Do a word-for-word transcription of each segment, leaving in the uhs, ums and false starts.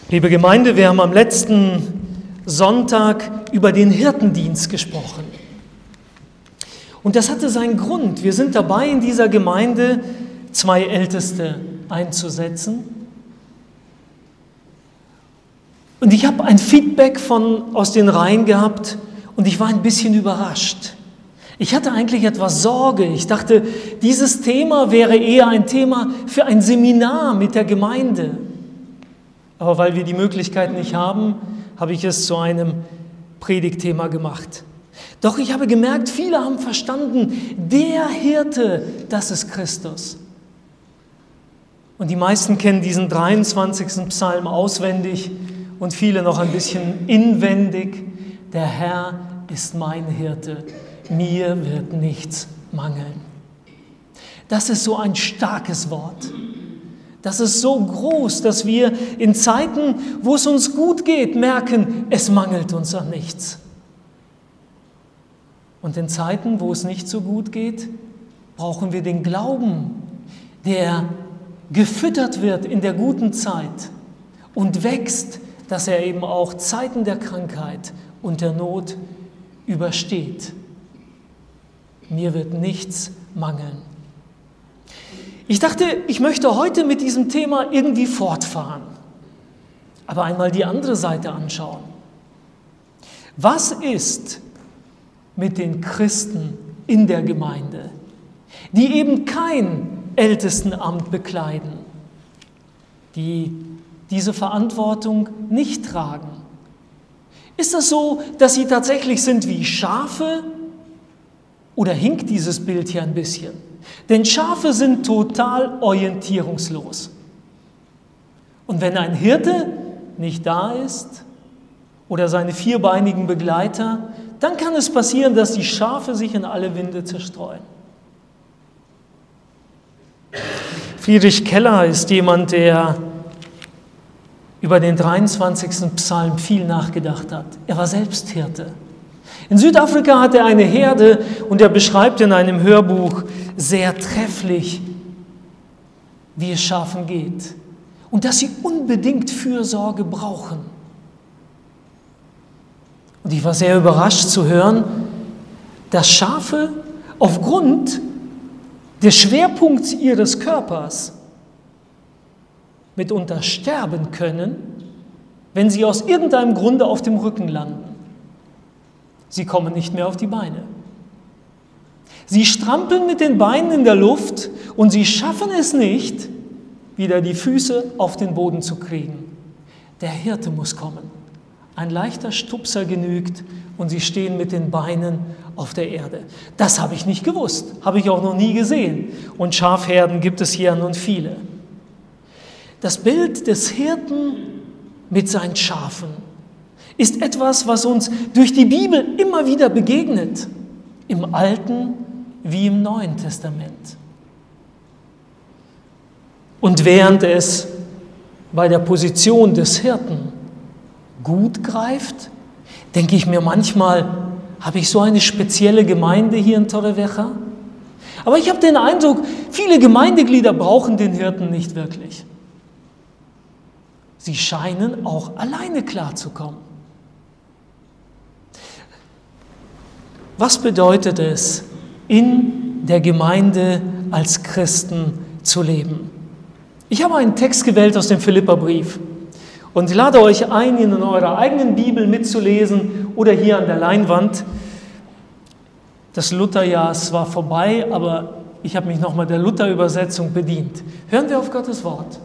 Liebe Gemeinde, wir haben am letzten Sonntag über den Hirtendienst gesprochen. Und das hatte seinen Grund. Wir sind dabei, in dieser Gemeinde zwei Älteste einzusetzen. Und ich habe ein Feedback von, aus den Reihen gehabt und ich war ein bisschen überrascht. Ich hatte eigentlich etwas Sorge. Ich dachte, dieses Thema wäre eher ein Thema für ein Seminar mit der Gemeinde. Aber weil wir die Möglichkeit nicht haben, habe ich es zu einem Predigtthema gemacht. Doch ich habe gemerkt, viele haben verstanden, der Hirte, das ist Christus. Und die meisten kennen diesen dreiundzwanzigsten Psalm auswendig und viele noch ein bisschen inwendig. Der Herr ist mein Hirte, mir wird nichts mangeln. Das ist so ein starkes Wort. Das ist so groß, dass wir in Zeiten, wo es uns gut geht, merken, es mangelt uns an nichts. Und in Zeiten, wo es nicht so gut geht, brauchen wir den Glauben, der gefüttert wird in der guten Zeit und wächst, dass er eben auch Zeiten der Krankheit und der Not übersteht. Mir wird nichts mangeln. Ich dachte, ich möchte heute mit diesem Thema irgendwie fortfahren, aber einmal die andere Seite anschauen. Was ist mit den Christen in der Gemeinde, die eben kein Ältestenamt bekleiden, die diese Verantwortung nicht tragen? Ist das so, dass sie tatsächlich sind wie Schafe? Oder hinkt dieses Bild hier ein bisschen? Denn Schafe sind total orientierungslos. Und wenn ein Hirte nicht da ist oder seine vierbeinigen Begleiter, dann kann es passieren, dass die Schafe sich in alle Winde zerstreuen. Friedrich Keller ist jemand, der über den dreiundzwanzigsten Psalm viel nachgedacht hat. Er war selbst Hirte. In Südafrika hat er eine Herde und er beschreibt in einem Hörbuch sehr trefflich, wie es Schafen geht und dass sie unbedingt Fürsorge brauchen. Und ich war sehr überrascht zu hören, dass Schafe aufgrund des Schwerpunkts ihres Körpers mitunter sterben können, wenn sie aus irgendeinem Grunde auf dem Rücken landen. Sie kommen nicht mehr auf die Beine. Sie strampeln mit den Beinen in der Luft und sie schaffen es nicht, wieder die Füße auf den Boden zu kriegen. Der Hirte muss kommen. Ein leichter Stupser genügt und sie stehen mit den Beinen auf der Erde. Das habe ich nicht gewusst, habe ich auch noch nie gesehen. Und Schafherden gibt es hier nun viele. Das Bild des Hirten mit seinen Schafen ist etwas, was uns durch die Bibel immer wieder begegnet, im Alten wie im Neuen Testament. Und während es bei der Position des Hirten gut greift, denke ich mir manchmal, habe ich so eine spezielle Gemeinde hier in Torrevieja? Aber ich habe den Eindruck, viele Gemeindeglieder brauchen den Hirten nicht wirklich. Sie scheinen auch alleine klarzukommen. Was bedeutet es, in der Gemeinde als Christen zu leben? Ich habe einen Text gewählt aus dem Philipperbrief und ich lade euch ein, ihn in eurer eigenen Bibel mitzulesen oder hier an der Leinwand. Das Lutherjahr war vorbei, aber ich habe mich nochmal der Luther-Übersetzung bedient. Hören wir auf Gottes Wort.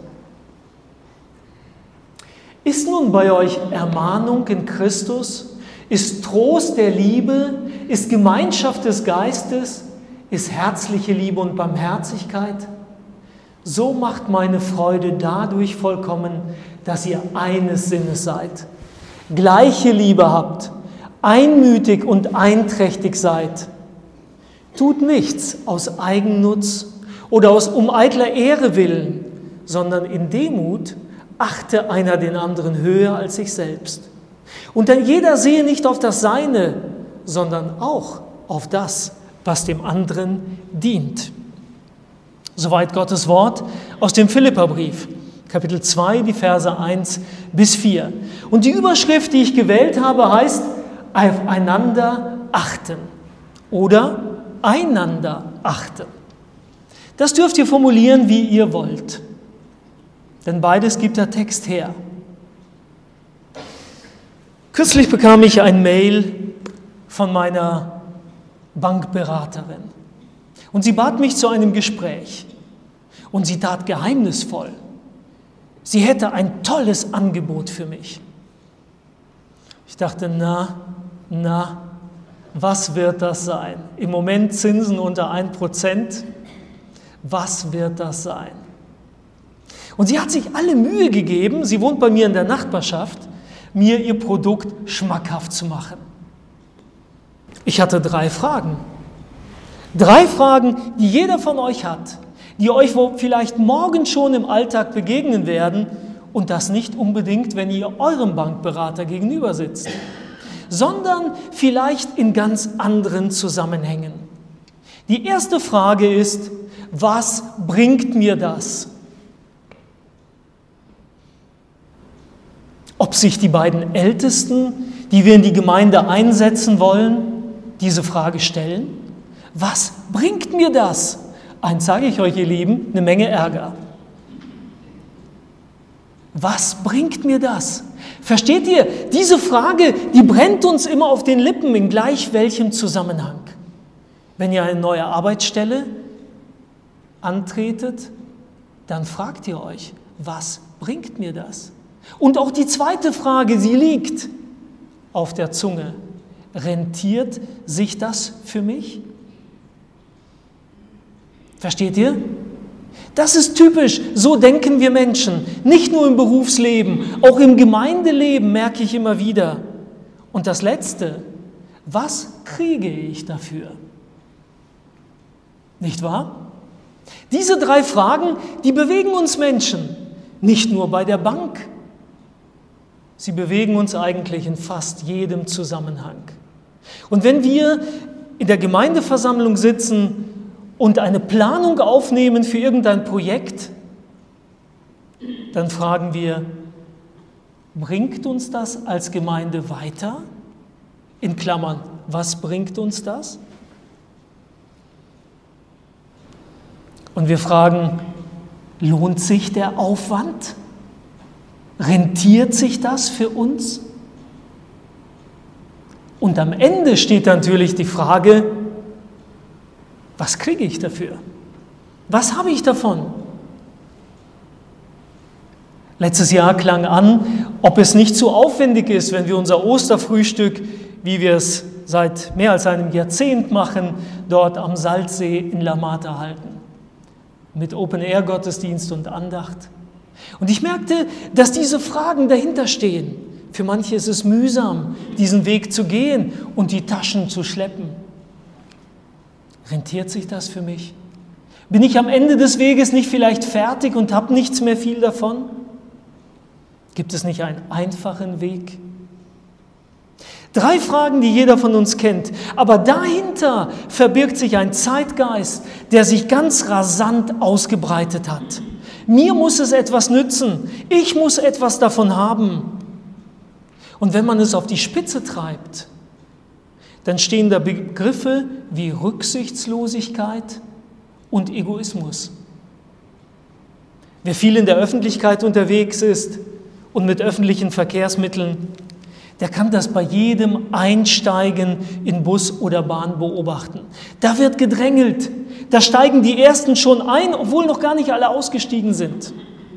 Ist nun bei euch Ermahnung in Christus? Ist Trost der Liebe? Ist Gemeinschaft des Geistes? Ist herzliche Liebe und Barmherzigkeit? So macht meine Freude dadurch vollkommen, dass ihr eines Sinnes seid, gleiche Liebe habt, einmütig und einträchtig seid. Tut nichts aus Eigennutz oder aus um eitler Ehre willen, sondern in Demut achte einer den anderen höher als sich selbst. Und denn jeder sehe nicht auf das Seine, sondern auch auf das, was dem anderen dient. Soweit Gottes Wort aus dem Philipperbrief. Kapitel zwei, die Verse eins bis vier. Und die Überschrift, die ich gewählt habe, heißt aufeinander achten oder einander achten. Das dürft ihr formulieren, wie ihr wollt. Denn beides gibt der Text her. Kürzlich bekam ich ein Mail von meiner Bankberaterin. Und sie bat mich zu einem Gespräch. Und sie tat geheimnisvoll. Sie hätte ein tolles Angebot für mich. Ich dachte, na, na, was wird das sein? Im Moment Zinsen unter ein Prozent. Was wird das sein? Und sie hat sich alle Mühe gegeben, sie wohnt bei mir in der Nachbarschaft, mir ihr Produkt schmackhaft zu machen. Ich hatte drei Fragen. Drei Fragen, die jeder von euch hat, die euch vielleicht morgen schon im Alltag begegnen werden und das nicht unbedingt, wenn ihr eurem Bankberater gegenüber sitzt, sondern vielleicht in ganz anderen Zusammenhängen. Die erste Frage ist, was bringt mir das? Ob sich die beiden Ältesten, die wir in die Gemeinde einsetzen wollen, diese Frage stellen? Was bringt mir das? Eins sage ich euch, ihr Lieben, eine Menge Ärger. Was bringt mir das? Versteht ihr? Diese Frage, die brennt uns immer auf den Lippen, in gleich welchem Zusammenhang. Wenn ihr eine neue Arbeitsstelle antretet, dann fragt ihr euch, was bringt mir das? Und auch die zweite Frage, sie liegt auf der Zunge. Rentiert sich das für mich? Versteht ihr? Das ist typisch, so denken wir Menschen. Nicht nur im Berufsleben, auch im Gemeindeleben merke ich immer wieder. Und das Letzte, was kriege ich dafür? Nicht wahr? Diese drei Fragen, die bewegen uns Menschen, nicht nur bei der Bank. Sie bewegen uns eigentlich in fast jedem Zusammenhang. Und wenn wir in der Gemeindeversammlung sitzen und eine Planung aufnehmen für irgendein Projekt, dann fragen wir, bringt uns das als Gemeinde weiter? In Klammern, was bringt uns das? Und wir fragen, lohnt sich der Aufwand? Rentiert sich das für uns? Und am Ende steht natürlich die Frage, was kriege ich dafür? Was habe ich davon? Letztes Jahr klang an, ob es nicht zu aufwendig ist, wenn wir unser Osterfrühstück, wie wir es seit mehr als einem Jahrzehnt machen, dort am Salzsee in La Mata halten. Mit Open-Air-Gottesdienst und Andacht. Und ich merkte, dass diese Fragen dahinter stehen. Für manche ist es mühsam, diesen Weg zu gehen und die Taschen zu schleppen. Rentiert sich das für mich? Bin ich am Ende des Weges nicht vielleicht fertig und habe nichts mehr viel davon? Gibt es nicht einen einfachen Weg? Drei Fragen, die jeder von uns kennt. Aber dahinter verbirgt sich ein Zeitgeist, der sich ganz rasant ausgebreitet hat. Mir muss es etwas nützen. Ich muss etwas davon haben. Und wenn man es auf die Spitze treibt, dann stehen da Begriffe wie Rücksichtslosigkeit und Egoismus. Wer viel in der Öffentlichkeit unterwegs ist und mit öffentlichen Verkehrsmitteln, der kann das bei jedem Einsteigen in Bus oder Bahn beobachten. Da wird gedrängelt, da steigen die Ersten schon ein, obwohl noch gar nicht alle ausgestiegen sind.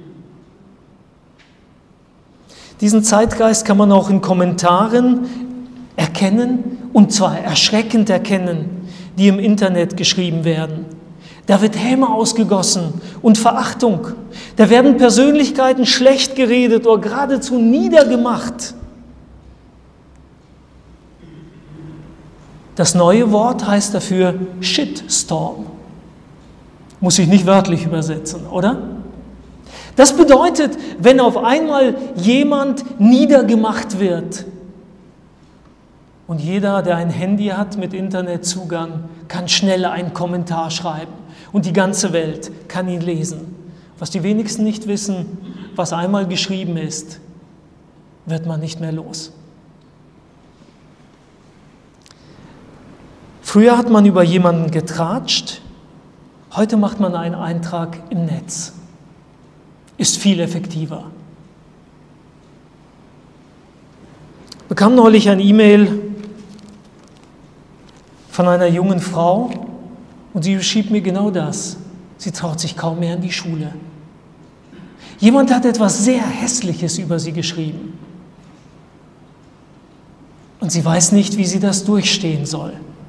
Diesen Zeitgeist kann man auch in Kommentaren erkennen, und zwar erschreckend erkennen, die im Internet geschrieben werden. Da wird Häme ausgegossen und Verachtung. Da werden Persönlichkeiten schlecht geredet oder geradezu niedergemacht. Das neue Wort heißt dafür Shitstorm. Muss ich nicht wörtlich übersetzen, oder? Das bedeutet, wenn auf einmal jemand niedergemacht wird und jeder, der ein Handy hat mit Internetzugang, kann schnell einen Kommentar schreiben und die ganze Welt kann ihn lesen. Was die wenigsten nicht wissen, was einmal geschrieben ist, wird man nicht mehr los. Früher hat man über jemanden getratscht, heute macht man einen Eintrag im Netz. Ist viel effektiver. Ich bekam neulich ein E-Mail von einer jungen Frau und sie beschrieb mir genau das. Sie traut sich kaum mehr in die Schule. Jemand hat etwas sehr Hässliches über sie geschrieben. Und sie weiß nicht, wie sie das durchstehen soll.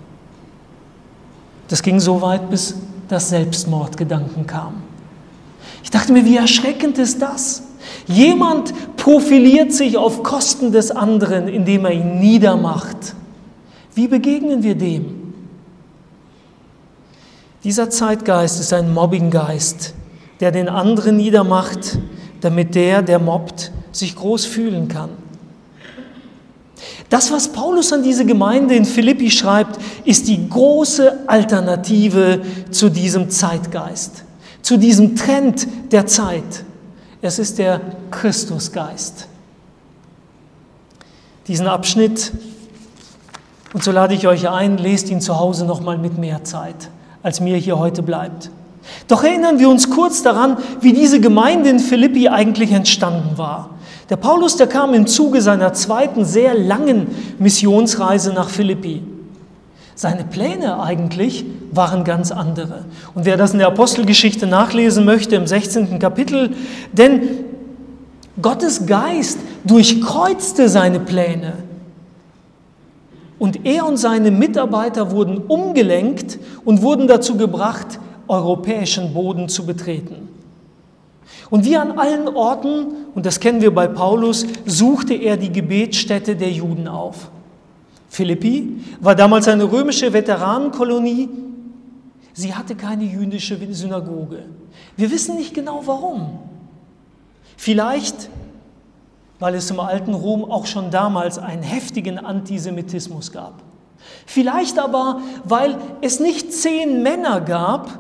Das ging so weit, bis das Selbstmordgedanken kam. Ich dachte mir, wie erschreckend ist das? Jemand profiliert sich auf Kosten des anderen, indem er ihn niedermacht. Wie begegnen wir dem? Dieser Zeitgeist ist ein Mobbinggeist, der den anderen niedermacht, damit der, der mobbt, sich groß fühlen kann. Das, was Paulus an diese Gemeinde in Philippi schreibt, ist die große Alternative zu diesem Zeitgeist, zu diesem Trend der Zeit. Es ist der Christusgeist. Diesen Abschnitt, und so lade ich euch ein, lest ihn zu Hause nochmal mit mehr Zeit, als mir hier heute bleibt. Doch erinnern wir uns kurz daran, wie diese Gemeinde in Philippi eigentlich entstanden war. Der Paulus, der kam im Zuge seiner zweiten, sehr langen Missionsreise nach Philippi. Seine Pläne eigentlich waren ganz andere. Und wer das in der Apostelgeschichte nachlesen möchte, im sechzehnten Kapitel, denn Gottes Geist durchkreuzte seine Pläne. Und er und seine Mitarbeiter wurden umgelenkt und wurden dazu gebracht, europäischen Boden zu betreten. Und wie an allen Orten, und das kennen wir bei Paulus, suchte er die Gebetsstätte der Juden auf. Philippi war damals eine römische Veteranenkolonie. Sie hatte keine jüdische Synagoge. Wir wissen nicht genau warum. Vielleicht, weil es im alten Rom auch schon damals einen heftigen Antisemitismus gab. Vielleicht aber, weil es nicht zehn Männer gab,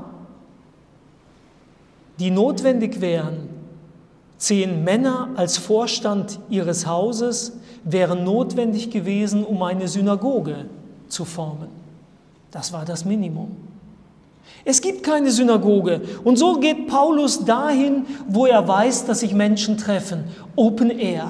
die notwendig wären. Zehn Männer als Vorstand ihres Hauses wären notwendig gewesen, um eine Synagoge zu formen. Das war das Minimum. Es gibt keine Synagoge. Und so geht Paulus dahin, wo er weiß, dass sich Menschen treffen. Open Air.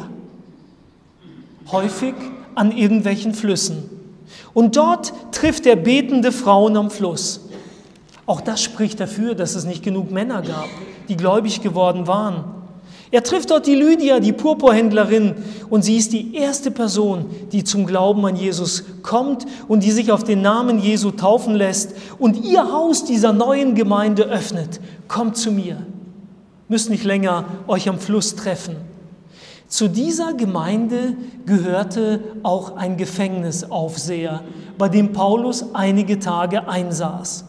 Häufig an irgendwelchen Flüssen. Und dort trifft er betende Frauen am Fluss. Auch das spricht dafür, dass es nicht genug Männer gab, die gläubig geworden waren. Er trifft dort die Lydia, die Purpurhändlerin, und sie ist die erste Person, die zum Glauben an Jesus kommt und die sich auf den Namen Jesu taufen lässt und ihr Haus dieser neuen Gemeinde öffnet. Kommt zu mir, müsst nicht länger euch am Fluss treffen. Zu dieser Gemeinde gehörte auch ein Gefängnisaufseher, bei dem Paulus einige Tage einsaß.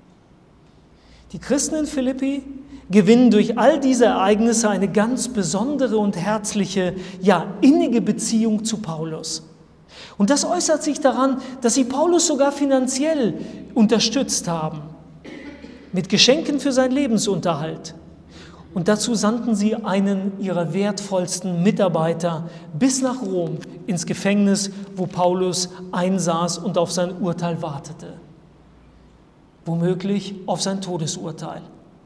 Die Christen in Philippi gewinnen durch all diese Ereignisse eine ganz besondere und herzliche, ja innige Beziehung zu Paulus. Und das äußert sich daran, dass sie Paulus sogar finanziell unterstützt haben, mit Geschenken für seinen Lebensunterhalt. Und dazu sandten sie einen ihrer wertvollsten Mitarbeiter bis nach Rom ins Gefängnis, wo Paulus einsaß und auf sein Urteil wartete. Womöglich auf sein Todesurteil.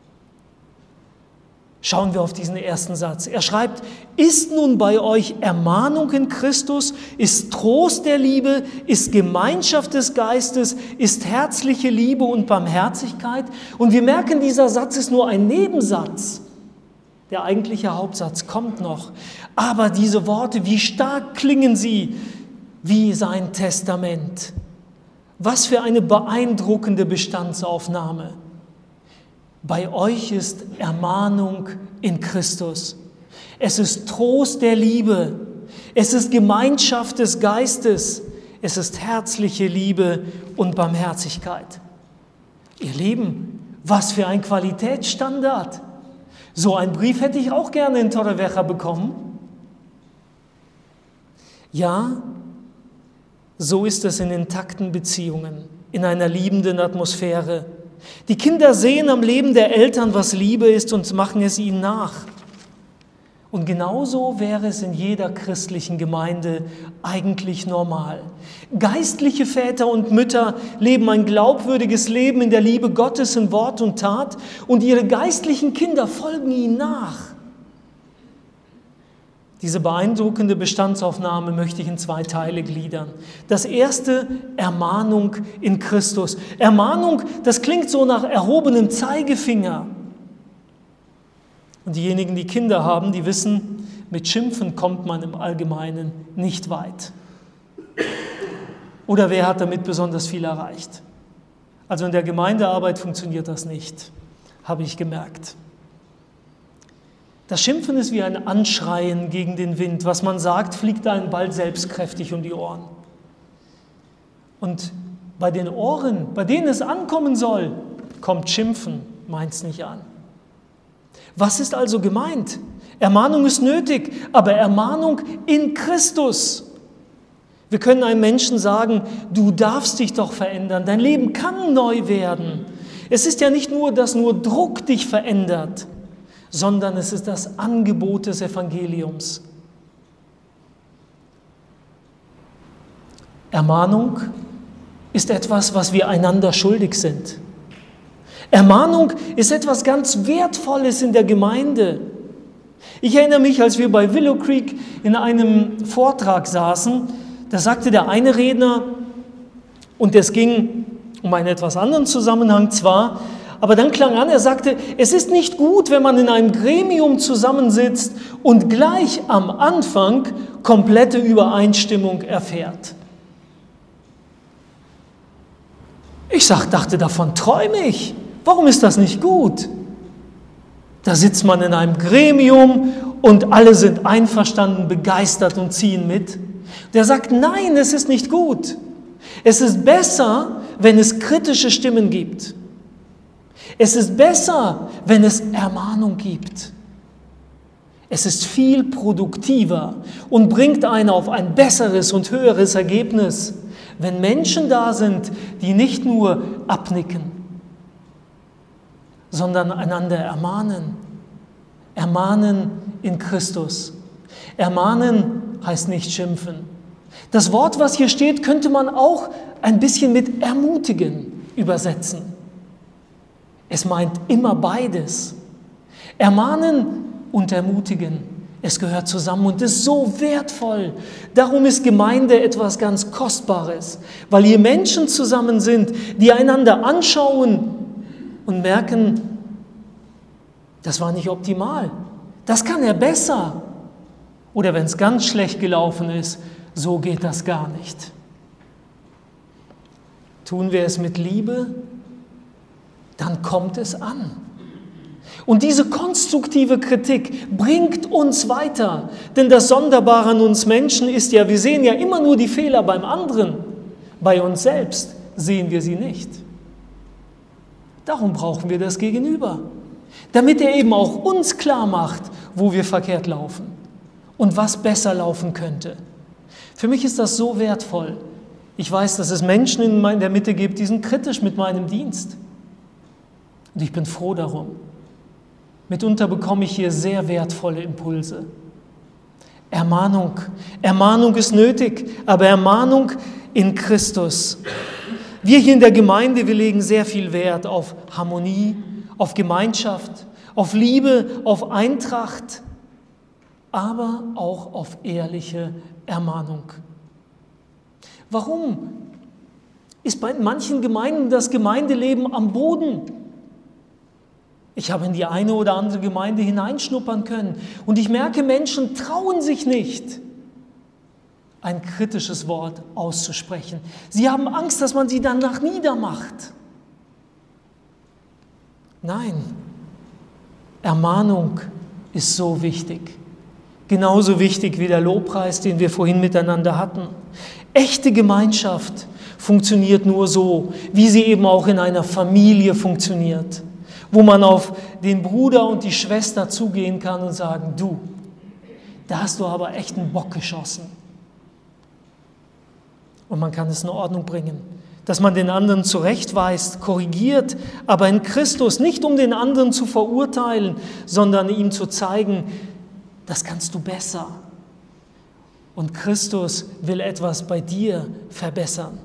Schauen wir auf diesen ersten Satz. Er schreibt, ist nun bei euch Ermahnung in Christus, ist Trost der Liebe, ist Gemeinschaft des Geistes, ist herzliche Liebe und Barmherzigkeit. Und wir merken, dieser Satz ist nur ein Nebensatz. Der eigentliche Hauptsatz kommt noch. Aber diese Worte, wie stark klingen sie wie sein Testament. Was für eine beeindruckende Bestandsaufnahme. Bei euch ist Ermahnung in Christus. Es ist Trost der Liebe. Es ist Gemeinschaft des Geistes. Es ist herzliche Liebe und Barmherzigkeit. Ihr Lieben, was für ein Qualitätsstandard. So einen Brief hätte ich auch gerne in Torrevieja bekommen. Ja, so ist es in intakten Beziehungen, in einer liebenden Atmosphäre. Die Kinder sehen am Leben der Eltern, was Liebe ist, und machen es ihnen nach. Und genauso wäre es in jeder christlichen Gemeinde eigentlich normal. Geistliche Väter und Mütter leben ein glaubwürdiges Leben in der Liebe Gottes in Wort und Tat und ihre geistlichen Kinder folgen ihnen nach. Diese beeindruckende Bestandsaufnahme möchte ich in zwei Teile gliedern. Das erste, Ermahnung in Christus. Ermahnung, das klingt so nach erhobenem Zeigefinger. Und diejenigen, die Kinder haben, die wissen, mit Schimpfen kommt man im Allgemeinen nicht weit. Oder wer hat damit besonders viel erreicht? Also in der Gemeindearbeit funktioniert das nicht, habe ich gemerkt. Das Schimpfen ist wie ein Anschreien gegen den Wind. Was man sagt, fliegt einem bald selbstkräftig um die Ohren. Und bei den Ohren, bei denen es ankommen soll, kommt Schimpfen, meint's nicht an. Was ist also gemeint? Ermahnung ist nötig, aber Ermahnung in Christus. Wir können einem Menschen sagen, du darfst dich doch verändern, dein Leben kann neu werden. Es ist ja nicht nur, dass nur Druck dich verändert, sondern es ist das Angebot des Evangeliums. Ermahnung ist etwas, was wir einander schuldig sind. Ermahnung ist etwas ganz Wertvolles in der Gemeinde. Ich erinnere mich, als wir bei Willow Creek in einem Vortrag saßen, da sagte der eine Redner, und es ging um einen etwas anderen Zusammenhang zwar, aber dann klang an, er sagte, es ist nicht gut, wenn man in einem Gremium zusammensitzt und gleich am Anfang komplette Übereinstimmung erfährt. Ich sag, dachte, davon träume ich. Warum ist das nicht gut? Da sitzt man in einem Gremium und alle sind einverstanden, begeistert und ziehen mit. Der sagt, nein, es ist nicht gut. Es ist besser, wenn es kritische Stimmen gibt. Es ist besser, wenn es Ermahnung gibt. Es ist viel produktiver und bringt einen auf ein besseres und höheres Ergebnis, wenn Menschen da sind, die nicht nur abnicken, sondern einander ermahnen. Ermahnen in Christus. Ermahnen heißt nicht schimpfen. Das Wort, was hier steht, könnte man auch ein bisschen mit ermutigen übersetzen. Es meint immer beides. Ermahnen und ermutigen. Es gehört zusammen und ist so wertvoll. Darum ist Gemeinde etwas ganz Kostbares, weil hier Menschen zusammen sind, die einander anschauen und merken, das war nicht optimal. Das kann er besser. Oder wenn es ganz schlecht gelaufen ist, so geht das gar nicht. Tun wir es mit Liebe, dann kommt es an. Und diese konstruktive Kritik bringt uns weiter. Denn das Sonderbare an uns Menschen ist ja, wir sehen ja immer nur die Fehler beim anderen. Bei uns selbst sehen wir sie nicht. Darum brauchen wir das Gegenüber. Damit er eben auch uns klar macht, wo wir verkehrt laufen und was besser laufen könnte. Für mich ist das so wertvoll. Ich weiß, dass es Menschen in der Mitte gibt, die sind kritisch mit meinem Dienst. Und ich bin froh darum. Mitunter bekomme ich hier sehr wertvolle Impulse. Ermahnung. Ermahnung ist nötig, aber Ermahnung in Christus. Wir hier in der Gemeinde, wir legen sehr viel Wert auf Harmonie, auf Gemeinschaft, auf Liebe, auf Eintracht, aber auch auf ehrliche Ermahnung. Warum ist bei manchen Gemeinden das Gemeindeleben am Boden? Ich habe in die eine oder andere Gemeinde hineinschnuppern können und ich merke, Menschen trauen sich nicht, ein kritisches Wort auszusprechen. Sie haben Angst, dass man sie danach niedermacht. Nein, Ermahnung ist so wichtig. Genauso wichtig wie der Lobpreis, den wir vorhin miteinander hatten. Echte Gemeinschaft funktioniert nur so, wie sie eben auch in einer Familie funktioniert, wo man auf den Bruder und die Schwester zugehen kann und sagen, du, da hast du aber echt einen Bock geschossen. Und man kann es in Ordnung bringen, dass man den anderen zurechtweist, korrigiert, aber in Christus, nicht um den anderen zu verurteilen, sondern ihm zu zeigen, das kannst du besser. Und Christus will etwas bei dir verbessern.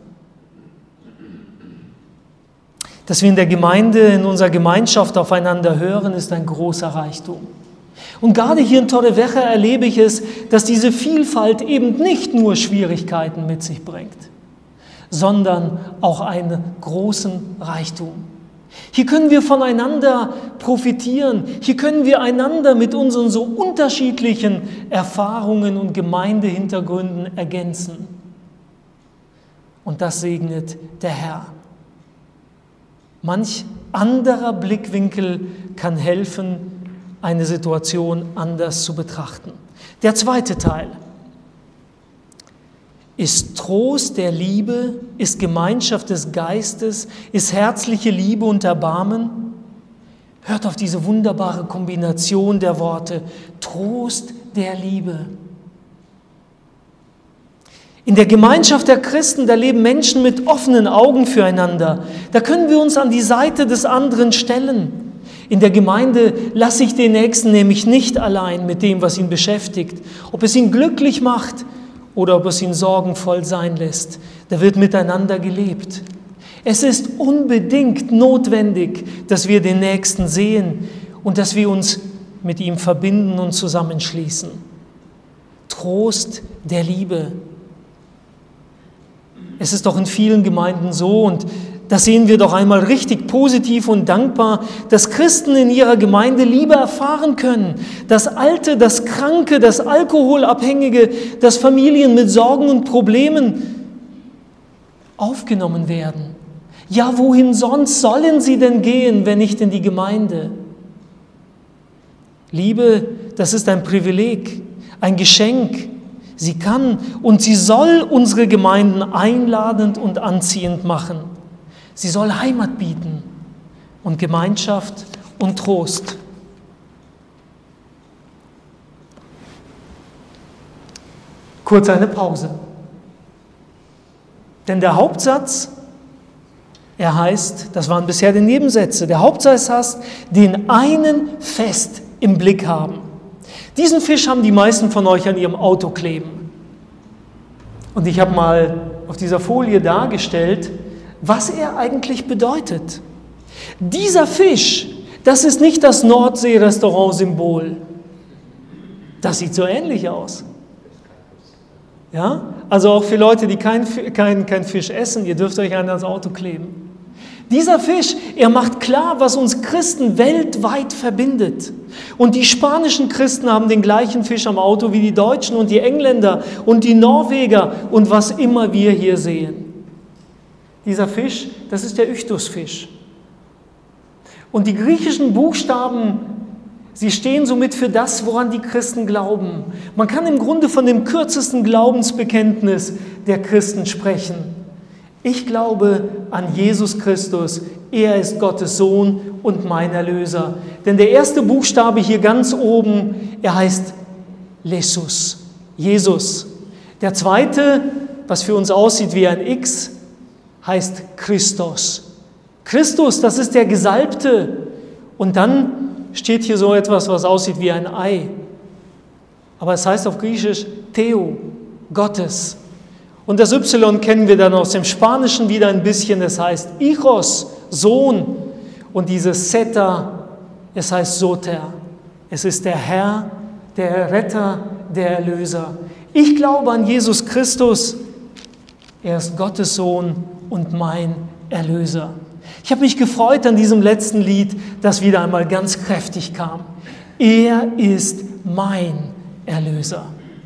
Dass wir in der Gemeinde, in unserer Gemeinschaft aufeinander hören, ist ein großer Reichtum. Und gerade hier in Torrevieja erlebe ich es, dass diese Vielfalt eben nicht nur Schwierigkeiten mit sich bringt, sondern auch einen großen Reichtum. Hier können wir voneinander profitieren. Hier können wir einander mit unseren so unterschiedlichen Erfahrungen und Gemeindehintergründen ergänzen. Und das segnet der Herr. Manch anderer Blickwinkel kann helfen, eine Situation anders zu betrachten. Der zweite Teil ist Trost der Liebe, ist Gemeinschaft des Geistes, ist herzliche Liebe und Erbarmen. Hört auf diese wunderbare Kombination der Worte, Trost der Liebe. In der Gemeinschaft der Christen, da leben Menschen mit offenen Augen füreinander. Da können wir uns an die Seite des anderen stellen. In der Gemeinde lasse ich den Nächsten nämlich nicht allein mit dem, was ihn beschäftigt, ob es ihn glücklich macht oder ob es ihn sorgenvoll sein lässt. Da wird miteinander gelebt. Es ist unbedingt notwendig, dass wir den Nächsten sehen und dass wir uns mit ihm verbinden und zusammenschließen. Trost der Liebe. Es ist doch in vielen Gemeinden so, und das sehen wir doch einmal richtig positiv und dankbar, dass Christen in ihrer Gemeinde Liebe erfahren können, dass Alte, das Kranke, das Alkoholabhängige, dass Familien mit Sorgen und Problemen aufgenommen werden. Ja, wohin sonst sollen sie denn gehen, wenn nicht in die Gemeinde? Liebe, das ist ein Privileg, ein Geschenk. Sie kann und sie soll unsere Gemeinden einladend und anziehend machen. Sie soll Heimat bieten und Gemeinschaft und Trost. Kurz eine Pause. Denn der Hauptsatz, er heißt, das waren bisher die Nebensätze, der Hauptsatz heißt, den einen fest im Blick haben. Diesen Fisch haben die meisten von euch an ihrem Auto kleben. Und ich habe mal auf dieser Folie dargestellt, was er eigentlich bedeutet. Dieser Fisch, das ist nicht das Nordsee-Restaurant-Symbol. Das sieht so ähnlich aus. Ja? Also auch für Leute, die kein, kein, kein Fisch essen, ihr dürft euch einen ans Auto kleben. Dieser Fisch, er macht klar, was uns Christen weltweit verbindet. Und die spanischen Christen haben den gleichen Fisch am Auto wie die Deutschen und die Engländer und die Norweger und was immer wir hier sehen. Dieser Fisch, das ist der Ichthusfisch. Und die griechischen Buchstaben, sie stehen somit für das, woran die Christen glauben. Man kann im Grunde von dem kürzesten Glaubensbekenntnis der Christen sprechen. Ich glaube an Jesus Christus, er ist Gottes Sohn und mein Erlöser. Denn der erste Buchstabe hier ganz oben, er heißt Jesus, Jesus. Der zweite, was für uns aussieht wie ein X, heißt Christos. Christus, das ist der Gesalbte. Und dann steht hier so etwas, was aussieht wie ein Ei. Aber es heißt auf Griechisch Theo, Gottes. Und das Y kennen wir dann aus dem Spanischen wieder ein bisschen. Es heißt Hijos, Sohn. Und dieses Zeta, es heißt Soter. Es ist der Herr, der Retter, der Erlöser. Ich glaube an Jesus Christus. Er ist Gottes Sohn und mein Erlöser. Ich habe mich gefreut an diesem letzten Lied, das wieder einmal ganz kräftig kam. Er ist mein Erlöser.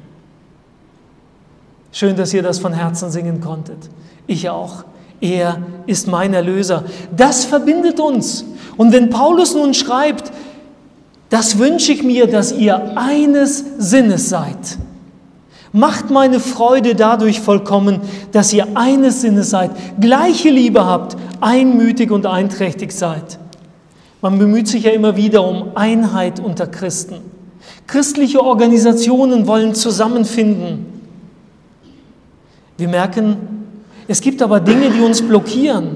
Schön, dass ihr das von Herzen singen konntet. Ich auch. Er ist mein Erlöser. Das verbindet uns. Und wenn Paulus nun schreibt, das wünsche ich mir, dass ihr eines Sinnes seid. Macht meine Freude dadurch vollkommen, dass ihr eines Sinnes seid, gleiche Liebe habt, einmütig und einträchtig seid. Man bemüht sich ja immer wieder um Einheit unter Christen. Christliche Organisationen wollen zusammenfinden. Wir merken, es gibt aber Dinge, die uns blockieren.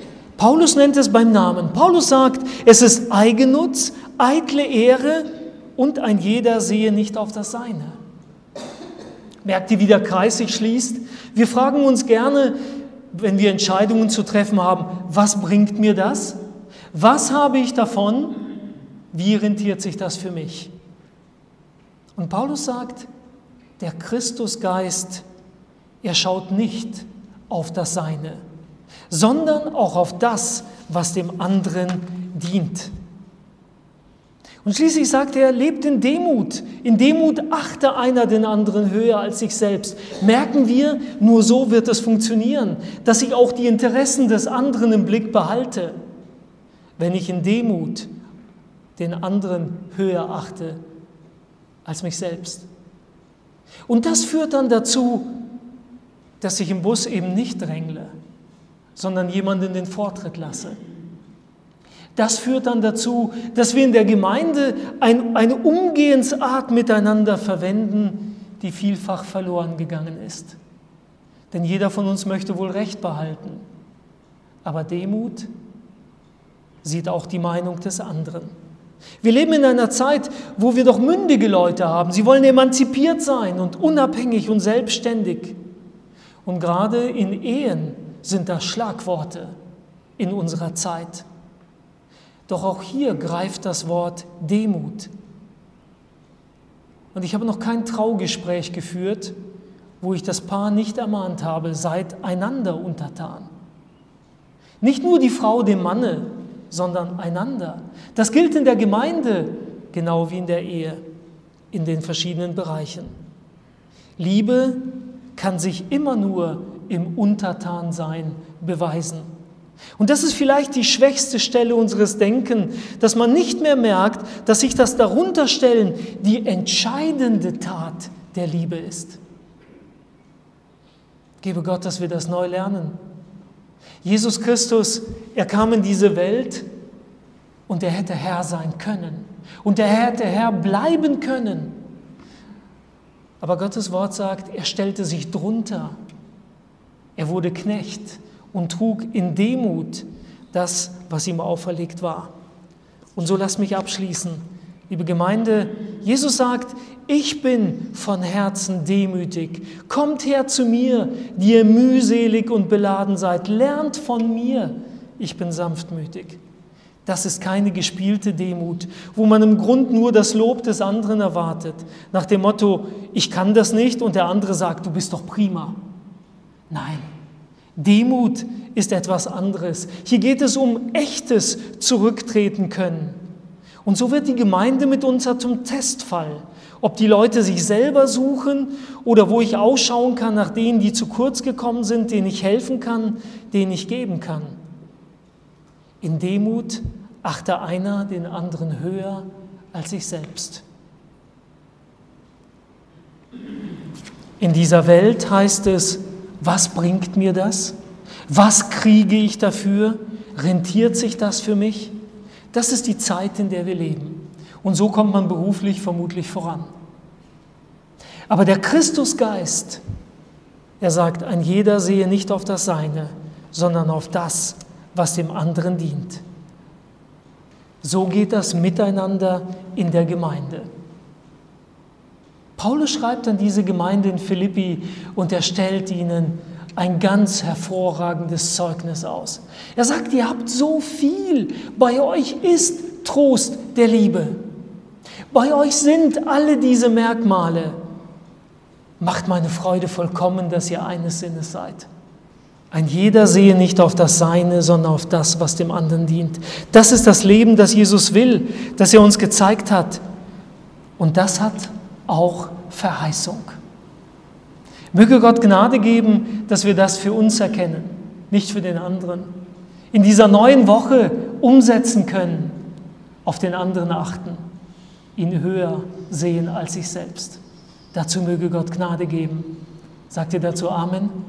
Paulus nennt es beim Namen. Paulus sagt, es ist Eigennutz, eitle Ehre und ein jeder sehe nicht auf das Seine. Merkt ihr, wie der Kreis sich schließt? Wir fragen uns gerne, wenn wir Entscheidungen zu treffen haben, was bringt mir das? Was habe ich davon? Wie rentiert sich das für mich? Und Paulus sagt, der Christusgeist, er schaut nicht auf das Seine, sondern auch auf das, was dem anderen dient. Und schließlich sagt er, lebt in Demut. In Demut achte einer den anderen höher als sich selbst. Merken wir, nur so wird es funktionieren, dass ich auch die Interessen des anderen im Blick behalte, wenn ich in Demut den anderen höher achte als mich selbst. Und das führt dann dazu, dass ich im Bus eben nicht drängle, sondern jemanden den Vortritt lasse. Das führt dann dazu, dass wir in der Gemeinde ein, eine Umgehensart miteinander verwenden, die vielfach verloren gegangen ist. Denn jeder von uns möchte wohl Recht behalten. Aber Demut sieht auch die Meinung des anderen. Wir leben in einer Zeit, wo wir doch mündige Leute haben. Sie wollen emanzipiert sein und unabhängig und selbstständig. Und gerade in Ehen sind das Schlagworte in unserer Zeit. Doch auch hier greift das Wort Demut. Und ich habe noch kein Traugespräch geführt, wo ich das Paar nicht ermahnt habe, seid einander untertan. Nicht nur die Frau dem Manne, sondern einander. Das gilt in der Gemeinde, genau wie in der Ehe, in den verschiedenen Bereichen. Liebe kann sich immer nur im Untertansein beweisen. Und das ist vielleicht die schwächste Stelle unseres Denkens, dass man nicht mehr merkt, dass sich das Darunterstellen die entscheidende Tat der Liebe ist. Gebe Gott, dass wir das neu lernen. Jesus Christus, er kam in diese Welt und er hätte Herr sein können. Und er hätte Herr bleiben können. Aber Gottes Wort sagt, er stellte sich drunter. Er wurde Knecht und trug in Demut das, was ihm auferlegt war. Und so lasst mich abschließen. Liebe Gemeinde, Jesus sagt, ich bin von Herzen demütig. Kommt her zu mir, die ihr mühselig und beladen seid. Lernt von mir, ich bin sanftmütig. Das ist keine gespielte Demut, wo man im Grund nur das Lob des anderen erwartet. Nach dem Motto, ich kann das nicht und der andere sagt, du bist doch prima. Nein. Demut ist etwas anderes. Hier geht es um echtes Zurücktreten können. Und so wird die Gemeinde mitunter zum Testfall, ob die Leute sich selber suchen oder wo ich ausschauen kann nach denen, die zu kurz gekommen sind, denen ich helfen kann, denen ich geben kann. In Demut achte einer den anderen höher als sich selbst. In dieser Welt heißt es, was bringt mir das? Was kriege ich dafür? Rentiert sich das für mich? Das ist die Zeit, in der wir leben. Und so kommt man beruflich vermutlich voran. Aber der Christusgeist, er sagt, ein jeder sehe nicht auf das Seine, sondern auf das, was dem anderen dient. So geht das miteinander in der Gemeinde. Paulus schreibt an diese Gemeinde in Philippi und er stellt ihnen ein ganz hervorragendes Zeugnis aus. Er sagt, ihr habt so viel, bei euch ist Trost der Liebe. Bei euch sind alle diese Merkmale. Macht meine Freude vollkommen, dass ihr eines Sinnes seid. Ein jeder sehe nicht auf das Seine, sondern auf das, was dem anderen dient. Das ist das Leben, das Jesus will, das er uns gezeigt hat. Und das hat auch Verheißung. Möge Gott Gnade geben, dass wir das für uns erkennen, nicht für den anderen. In dieser neuen Woche umsetzen können, auf den anderen achten, ihn höher sehen als sich selbst. Dazu möge Gott Gnade geben. Sagt ihr dazu Amen?